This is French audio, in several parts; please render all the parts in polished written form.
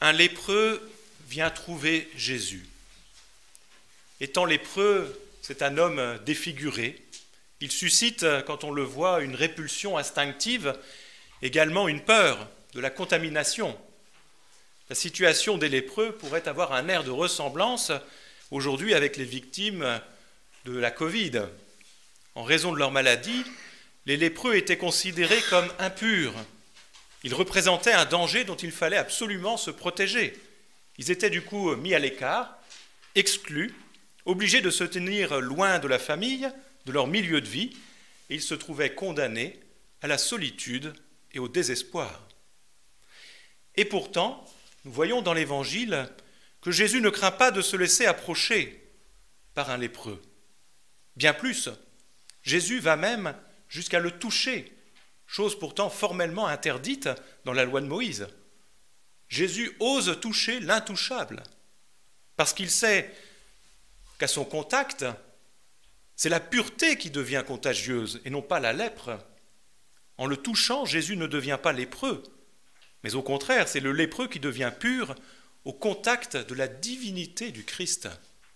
Un lépreux vient trouver Jésus. Étant lépreux, c'est un homme défiguré. Il suscite, quand on le voit, une répulsion instinctive, également une peur de la contamination. La situation des lépreux pourrait avoir un air de ressemblance aujourd'hui avec les victimes de la Covid. En raison de leur maladie, les lépreux étaient considérés comme impurs. Ils représentaient un danger dont il fallait absolument se protéger. Ils étaient du coup mis à l'écart, exclus, obligés de se tenir loin de la famille, de leur milieu de vie, et ils se trouvaient condamnés à la solitude et au désespoir. Et pourtant, nous voyons dans l'Évangile que Jésus ne craint pas de se laisser approcher par un lépreux. Bien plus, Jésus va même jusqu'à le toucher, chose pourtant formellement interdite dans la loi de Moïse. Jésus ose toucher l'intouchable, parce qu'il sait qu'à son contact, c'est la pureté qui devient contagieuse et non pas la lèpre. En le touchant, Jésus ne devient pas lépreux, mais au contraire, c'est le lépreux qui devient pur au contact de la divinité du Christ.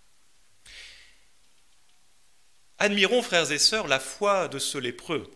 Admirons, frères et sœurs, la foi de ce lépreux.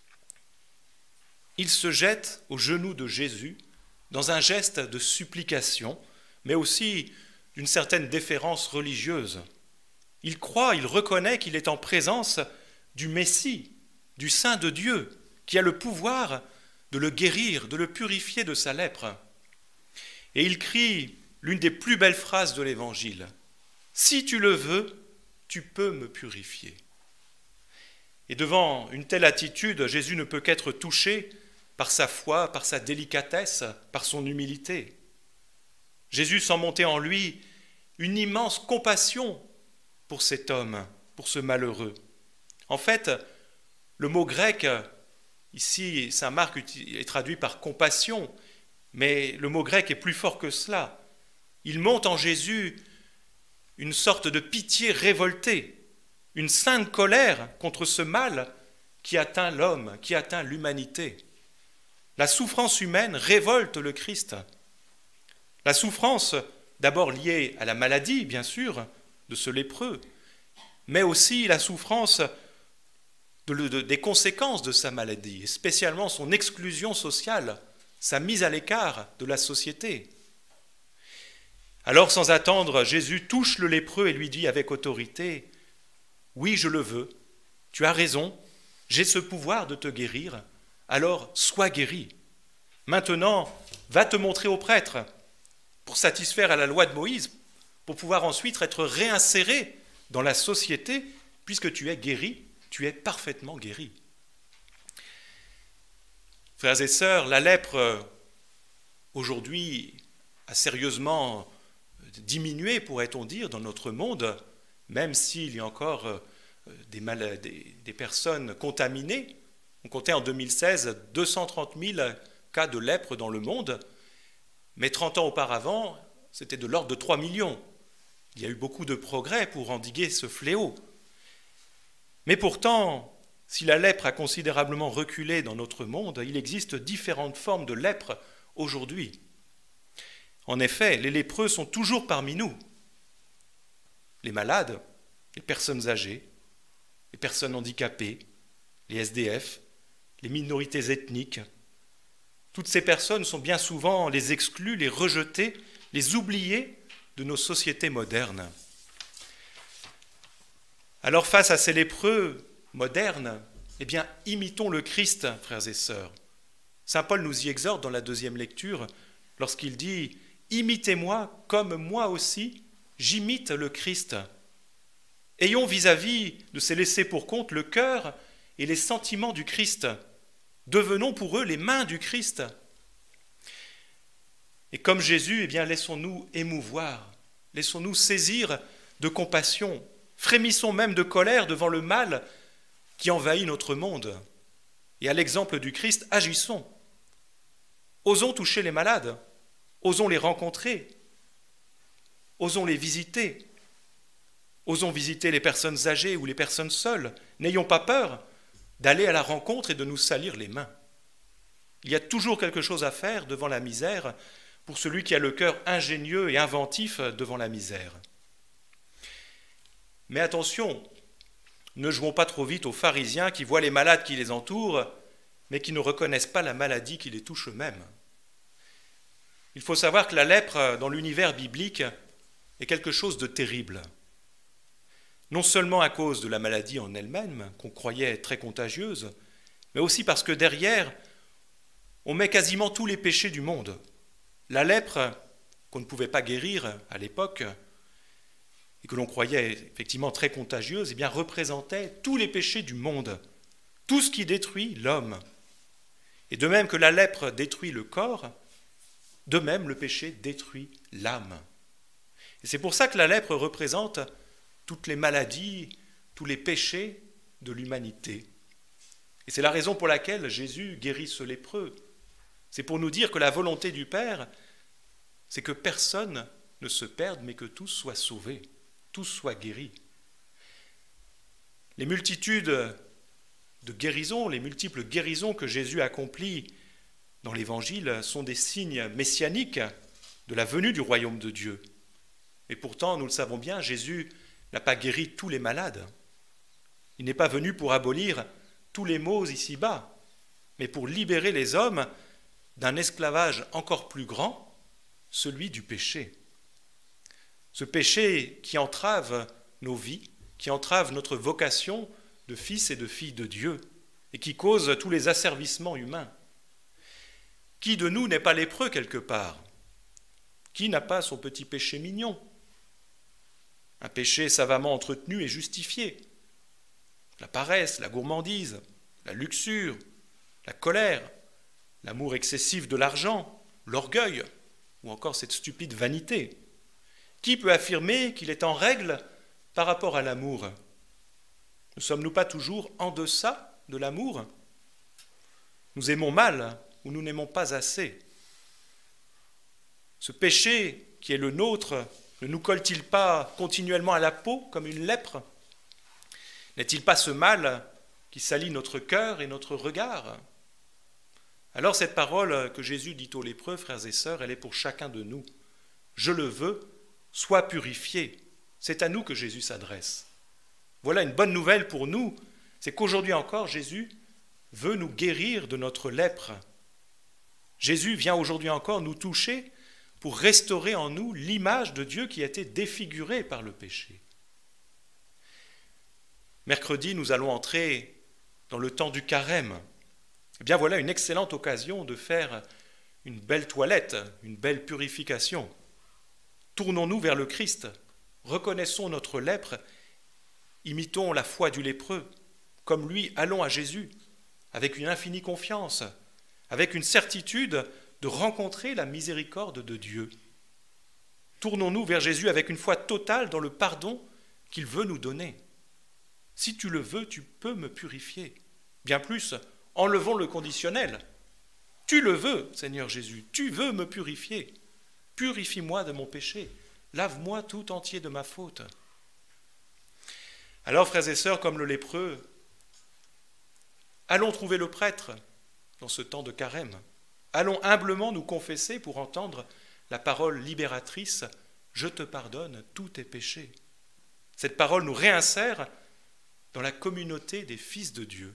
Il se jette aux genoux de Jésus dans un geste de supplication, mais aussi d'une certaine déférence religieuse. Il croit, il reconnaît qu'il est en présence du Messie, du Saint de Dieu, qui a le pouvoir de le guérir, de le purifier de sa lèpre. Et il crie l'une des plus belles phrases de l'Évangile. « Si tu le veux, tu peux me purifier. » Et devant une telle attitude, Jésus ne peut qu'être touché par sa foi, par sa délicatesse, par son humilité. Jésus sent monter en lui une immense compassion pour cet homme, pour ce malheureux. En fait, le mot grec, ici, saint Marc est traduit par compassion, mais le mot grec est plus fort que cela. Il monte en Jésus une sorte de pitié révoltée, une sainte colère contre ce mal qui atteint l'homme, qui atteint l'humanité. La souffrance humaine révolte le Christ. La souffrance, d'abord liée à la maladie, bien sûr, de ce lépreux, mais aussi la souffrance des conséquences de sa maladie, et spécialement son exclusion sociale, sa mise à l'écart de la société. Alors, sans attendre, Jésus touche le lépreux et lui dit avec autorité, « Oui, je le veux, tu as raison, j'ai ce pouvoir de te guérir, alors sois guéri. Maintenant, va te montrer au prêtre pour satisfaire à la loi de Moïse, pour pouvoir ensuite être réinséré dans la société, puisque tu es guéri, tu es parfaitement guéri. » Frères et sœurs, la lèpre, aujourd'hui, a sérieusement diminué, pourrait-on dire, dans notre monde, même s'il y a encore des personnes contaminées. On comptait en 2016 230 000 cas de lèpre dans le monde, mais 30 ans auparavant, c'était de l'ordre de 3 millions. Il y a eu beaucoup de progrès pour endiguer ce fléau. Mais pourtant, si la lèpre a considérablement reculé dans notre monde, il existe différentes formes de lèpre aujourd'hui. En effet, les lépreux sont toujours parmi nous. Les malades, les personnes âgées, les personnes handicapées, les SDF, les minorités ethniques. Toutes ces personnes sont bien souvent les exclus, les rejetés, les oubliés de nos sociétés modernes. Alors face à ces lépreux modernes, eh bien, imitons le Christ, frères et sœurs. Saint Paul nous y exhorte dans la deuxième lecture, lorsqu'il dit « Imitez-moi comme moi aussi, j'imite le Christ ». Ayons vis-à-vis de ces laissés pour compte le cœur et les sentiments du Christ. Devenons pour eux les mains du Christ. Et comme Jésus, eh bien, laissons-nous émouvoir, laissons-nous saisir de compassion, frémissons même de colère devant le mal qui envahit notre monde. Et à l'exemple du Christ, agissons. Osons toucher les malades, osons les rencontrer, osons les visiter, osons visiter les personnes âgées ou les personnes seules. N'ayons pas peur d'aller à la rencontre et de nous salir les mains. Il y a toujours quelque chose à faire devant la misère pour celui qui a le cœur ingénieux et inventif devant la misère. Mais attention, ne jouons pas trop vite aux pharisiens qui voient les malades qui les entourent, mais qui ne reconnaissent pas la maladie qui les touche eux-mêmes. Il faut savoir que la lèpre, dans l'univers biblique, est quelque chose de terrible. Non seulement à cause de la maladie en elle-même, qu'on croyait très contagieuse, mais aussi parce que derrière, on met quasiment tous les péchés du monde. La lèpre, qu'on ne pouvait pas guérir à l'époque, et que l'on croyait effectivement très contagieuse, eh bien, représentait tous les péchés du monde, tout ce qui détruit l'homme. Et de même que la lèpre détruit le corps, de même le péché détruit l'âme. Et c'est pour ça que la lèpre représente toutes les maladies, tous les péchés de l'humanité. Et c'est la raison pour laquelle Jésus guérit ce lépreux. C'est pour nous dire que la volonté du Père, c'est que personne ne se perde, mais que tous soient sauvés, tous soient guéris. Les multitudes de guérisons, les multiples guérisons que Jésus accomplit dans l'Évangile sont des signes messianiques de la venue du royaume de Dieu. Et pourtant, nous le savons bien, Jésus n'a pas guéri tous les malades. Il n'est pas venu pour abolir tous les maux ici-bas, mais pour libérer les hommes d'un esclavage encore plus grand, celui du péché. Ce péché qui entrave nos vies, qui entrave notre vocation de fils et de filles de Dieu, et qui cause tous les asservissements humains. Qui de nous n'est pas lépreux quelque part? Qui n'a pas son petit péché mignon? Un péché savamment entretenu et justifié. La paresse, la gourmandise, la luxure, la colère, l'amour excessif de l'argent, l'orgueil, ou encore cette stupide vanité. Qui peut affirmer qu'il est en règle par rapport à l'amour? Ne sommes-nous pas toujours en deçà de l'amour? Nous aimons mal ou nous n'aimons pas assez? Ce péché qui est le nôtre ne nous colle-t-il pas continuellement à la peau comme une lèpre? N'est-il pas ce mal qui salit notre cœur et notre regard? Alors cette parole que Jésus dit aux lépreux, frères et sœurs, elle est pour chacun de nous. Je le veux, sois purifié. C'est à nous que Jésus s'adresse. Voilà une bonne nouvelle pour nous, c'est qu'aujourd'hui encore, Jésus veut nous guérir de notre lèpre. Jésus vient aujourd'hui encore nous toucher pour restaurer en nous l'image de Dieu qui a été défigurée par le péché. Mercredi, nous allons entrer dans le temps du carême. Eh bien voilà une excellente occasion de faire une belle toilette, une belle purification. Tournons-nous vers le Christ, reconnaissons notre lèpre, imitons la foi du lépreux. Comme lui, allons à Jésus, avec une infinie confiance, avec une certitude de rencontrer la miséricorde de Dieu. Tournons-nous vers Jésus avec une foi totale dans le pardon qu'il veut nous donner. Si tu le veux, tu peux me purifier. Bien plus, enlevons le conditionnel. Tu le veux, Seigneur Jésus, tu veux me purifier. Purifie-moi de mon péché. Lave-moi tout entier de ma faute. Alors, frères et sœurs, comme le lépreux, allons trouver le prêtre dans ce temps de carême. Allons humblement nous confesser pour entendre la parole libératrice « Je te pardonne tous tes péchés ». Cette parole nous réinsère dans la communauté des fils de Dieu.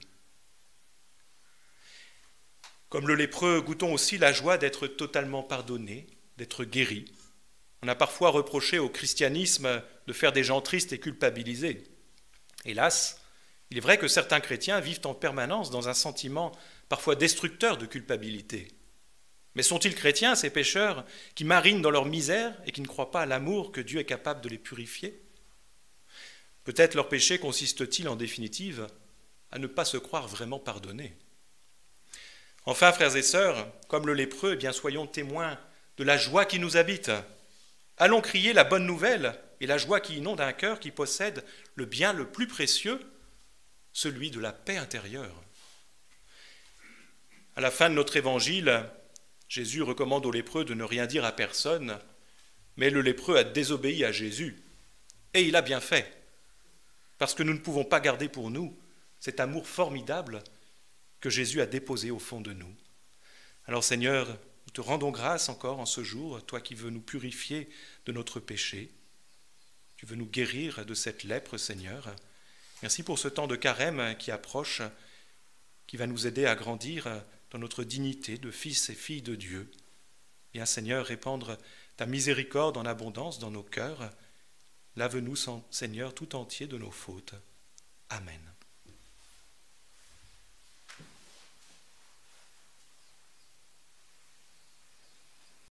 Comme le lépreux, goûtons aussi la joie d'être totalement pardonnés, d'être guéris. On a parfois reproché au christianisme de faire des gens tristes et culpabilisés. Hélas, il est vrai que certains chrétiens vivent en permanence dans un sentiment parfois destructeur de culpabilité. Mais sont-ils chrétiens, ces pécheurs, qui marinent dans leur misère et qui ne croient pas à l'amour que Dieu est capable de les purifier? Peut-être leur péché consiste-t-il en définitive à ne pas se croire vraiment pardonnés. Enfin, frères et sœurs, comme le lépreux, eh bien, soyons témoins de la joie qui nous habite. Allons crier la bonne nouvelle et la joie qui inonde un cœur qui possède le bien le plus précieux, celui de la paix intérieure. À la fin de notre évangile, Jésus recommande aux lépreux de ne rien dire à personne, mais le lépreux a désobéi à Jésus, et il a bien fait, parce que nous ne pouvons pas garder pour nous cet amour formidable que Jésus a déposé au fond de nous. Alors Seigneur, nous Nous te rendons grâce encore en ce jour, toi qui veux nous purifier de notre péché. Tu veux nous guérir de cette lèpre, Seigneur. Merci pour ce temps de carême qui approche, qui va nous aider à grandir dans notre dignité de fils et filles de Dieu. Viens, Seigneur, répandre ta miséricorde en abondance dans nos cœurs. Lave-nous, Seigneur, tout entier de nos fautes. Amen.